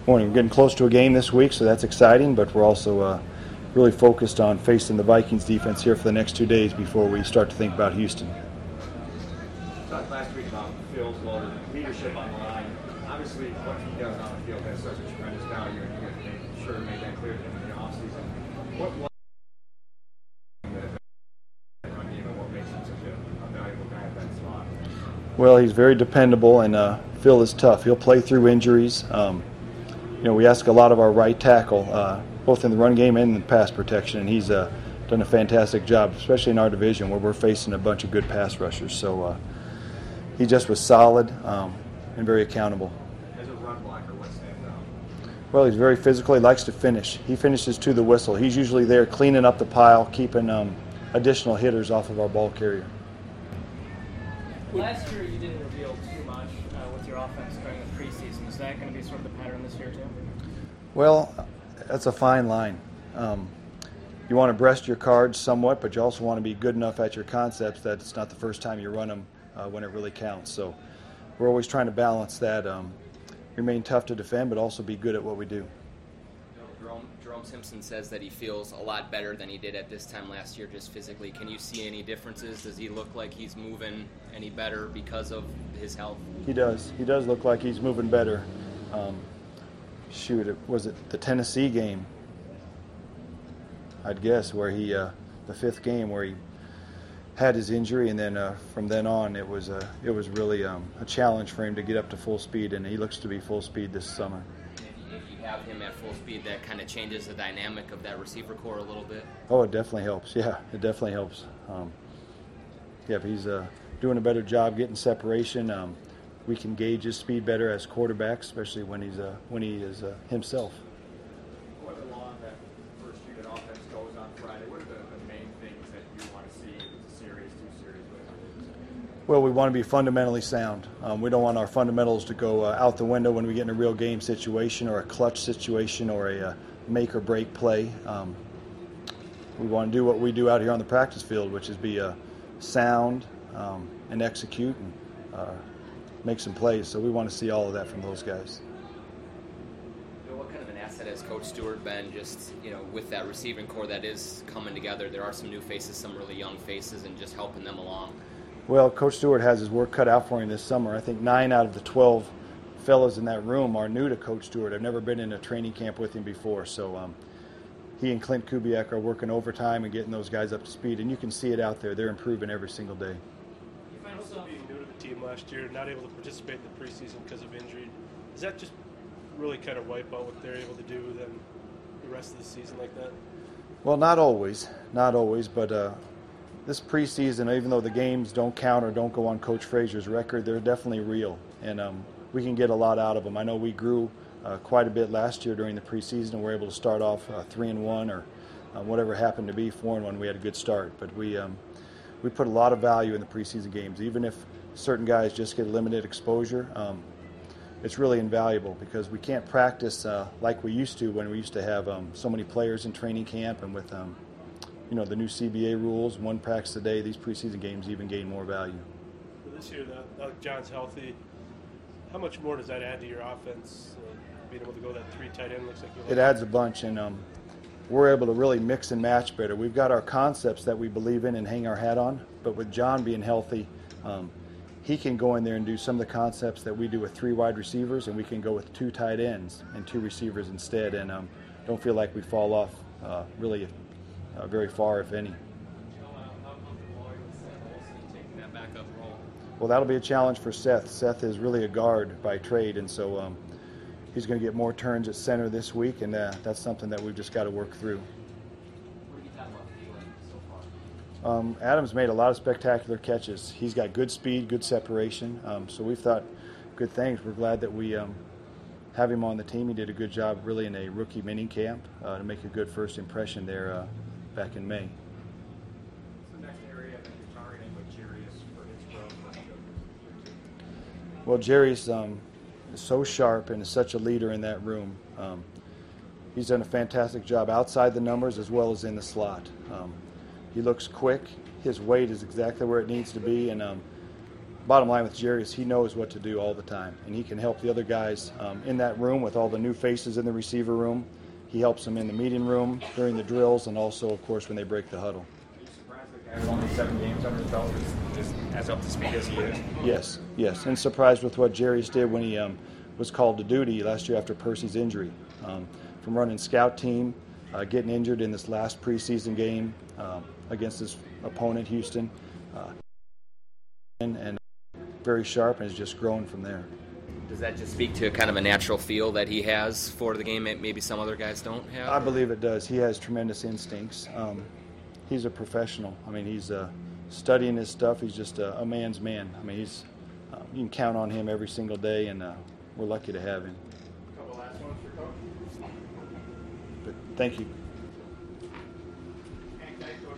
Morning. We're getting close to a game this week, so that's exciting, but we're also really focused on facing the Vikings defense here for the next 2 days before we start to think about Houston. You talked last week about Phil's leadership on the line. Obviously, what he does on the field has such a tremendous value, and you guys made sure to make that clear to him in the offseason. What makes him such a valuable guy at that slot? Well, he's very dependable, and Phil is tough. He'll play through injuries. We ask a lot of our right tackle, both in the run game and in pass protection, and he's done a fantastic job, especially in our division where we're facing a bunch of good pass rushers. So he just was solid and very accountable. As a run blocker, what stands out? Well, he's very physical. He likes to finish. He finishes to the whistle. He's usually there cleaning up the pile, keeping additional hitters off of our ball carrier. Last year you didn't reveal too much with your offense during the preseason. Is that going to be sort of the pattern this year too? Well, that's a fine line. You want to breast your cards somewhat, but you also want to be good enough at your concepts that it's not the first time you run them when it really counts. So we're always trying to balance that, remain tough to defend, but also be good at what we do. Jerome Simpson says that he feels a lot better than he did at this time last year, just physically. Can you see any differences? Does he look like he's moving any better because of his health? He does. He does look like he's moving better. Was it the Tennessee game? I'd guess where he, the fifth game where he had his injury, and then from then on it was really a challenge for him to get up to full speed, and he looks to be full speed this summer. If you have him at full speed, that kind of changes the dynamic of that receiver core a little bit. Oh, it definitely helps. Yeah, it definitely helps. If he's doing a better job getting separation, we can gauge his speed better as quarterbacks, especially when he is himself. What along that first unit offense goes on Friday? What are the main things that you want to see in the series, 2 series with? Well, we want to be fundamentally sound. We don't want our fundamentals to go out the window when we get in a real game situation or a clutch situation or a make or break play. We want to do what we do out here on the practice field, which is be sound and execute and make some plays. So we want to see all of that from those guys. What kind of an asset has Coach Stewart been just, with that receiving core that is coming together? There are some new faces, some really young faces, and just helping them along. Well, Coach Stewart has his work cut out for him this summer. I think 9 out of the 12 fellows in that room are new to Coach Stewart. I've never been in a training camp with him before. So he and Clint Kubiak are working overtime and getting those guys up to speed, and you can see it out there. They're improving every single day. You find yourself being new to the team last year, not able to participate in the preseason because of injury. Does that just really kind of wipe out what they're able to do then the rest of the season like that? Well, not always, but this preseason, even though the games don't count or don't go on Coach Frazier's record, they're definitely real, and we can get a lot out of them. I know we grew quite a bit last year during the preseason, and we were able to start off 3-1 or whatever happened to be 4-1. We had a good start, but we put a lot of value in the preseason games. Even if certain guys just get limited exposure, it's really invaluable because we can't practice like we used to when we used to have so many players in training camp, and with the new CBA rules, 1 practice a day, these preseason games even gain more value. For this year, John's healthy. How much more does that add to your offense? Being able to go that 3 tight end looks like it adds a bunch, and we're able to really mix and match better. We've got our concepts that we believe in and hang our hat on, but with John being healthy, he can go in there and do some of the concepts that we do with 3 wide receivers, and we can go with 2 tight ends and 2 receivers instead, and don't feel like we fall off really very far, if any. Well, that'll be a challenge for Seth. Seth is really a guard by trade, and so he's going to get more turns at center this week, and that's something that we've just got to work through. Adam's made a lot of spectacular catches. He's got good speed, good separation, so we've thought good things. We're glad that we have him on the team. He did a good job really in a rookie mini camp to make a good first impression there back in May. What's the next area that you're targeting with Jarius for his growth? Well, Jarius is so sharp and is such a leader in that room. He's done a fantastic job outside the numbers as well as in the slot. He looks quick. His weight is exactly where it needs to be, and bottom line with Jerry is he knows what to do all the time, and he can help the other guys in that room with all the new faces in the receiver room. He helps them in the meeting room during the drills, and also, of course, when they break the huddle. Are you surprised the guy with only 7 games under his belt is as up to speed as he is? Yes, and surprised with what Jerry's did when he was called to duty last year after Percy's injury. From running scout team, getting injured in this last preseason game against his opponent, Houston, and very sharp, and has just grown from there. Does that just speak to kind of a natural feel that he has for the game that maybe some other guys don't have? I believe it does. He has tremendous instincts. He's a professional. I mean, he's studying his stuff. He's just a man's man. I mean, you can count on him every single day, and we're lucky to have him. A couple last ones for Coach. But thank you.